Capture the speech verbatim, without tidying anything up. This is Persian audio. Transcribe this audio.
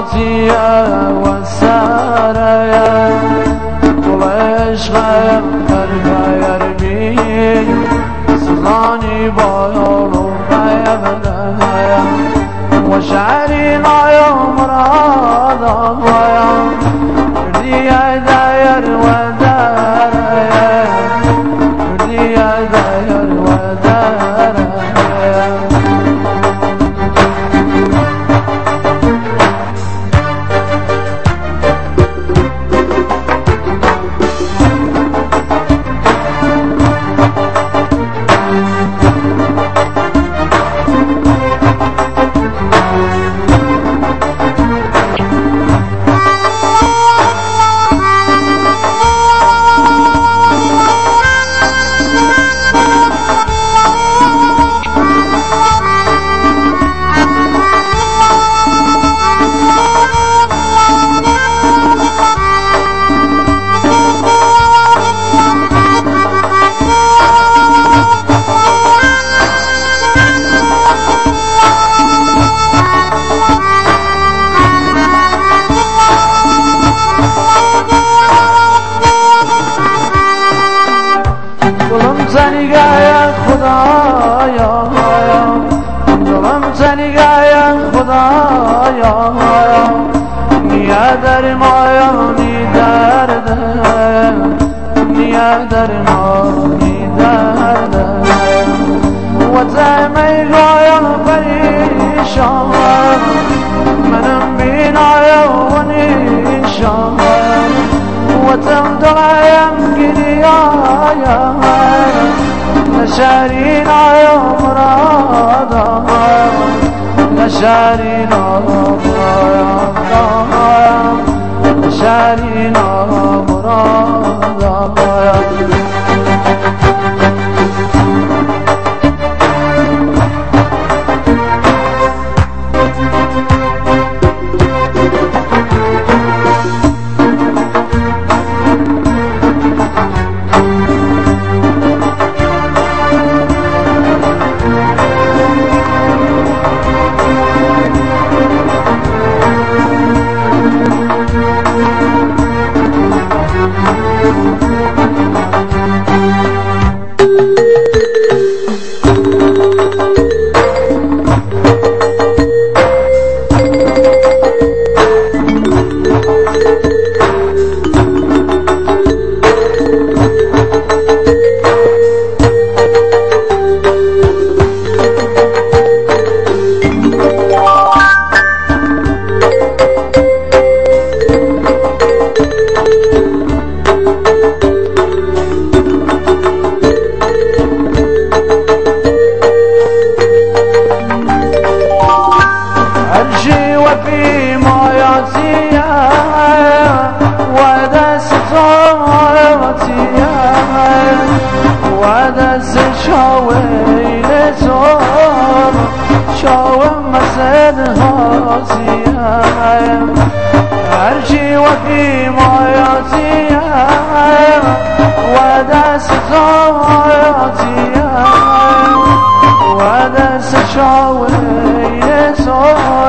عاطية والسارية طول عشقك برفع يربي سلطاني بايولو بيبدايا وشعري لا يوم راضا ويا رديا داير وداريا رديا داير وداريا يا خدايا ظلمتني يا خدايا يا درمايا ني درد يا درماني درد وتمي غايا بريشان من بينايا ونيشان وتمدعيا قريايا نشارينا يا مرادا نشارينا مرادا نشارينا مرادا وفي موياتيا ودس صوتيا ودس شاوي لزور شاوي مسد هاتيا أرجي وفي موياتيا ودس صوتيا ودس شاوي لزور